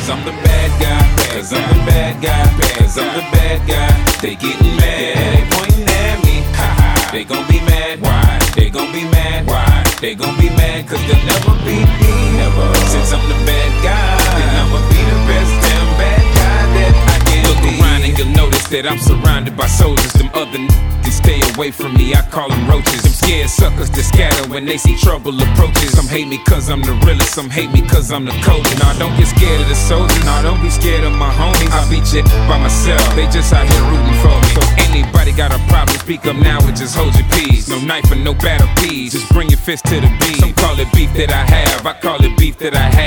I'm the bad guy, cause I'm the bad guy, cause I'm the bad guy. They getting mad, they pointing at me. They gon' be mad, why? They gon' be mad, why? They gon' be mad cause they'll never beat me, never. Since I'm the bad guy, then I'ma be the best damn bad guy that I can be. Look around and you'll notice that I'm surrounded by soldiers. Them other they stay away from me, I call them roaches. Them scared suckers that scatter when they see trouble approaches. Some hate me cause I'm the realest, some hate me cause I'm the coldest. Nah, don't get scared of the soldiers, nah, don't be scared of my homies. I beat you by myself, they just out here rooting for me. So anybody got a problem, speak up now and just hold your peace. No knife and no battle peas, just bring your fist to the beat. Some call it beef that I have, I call it beef that I have.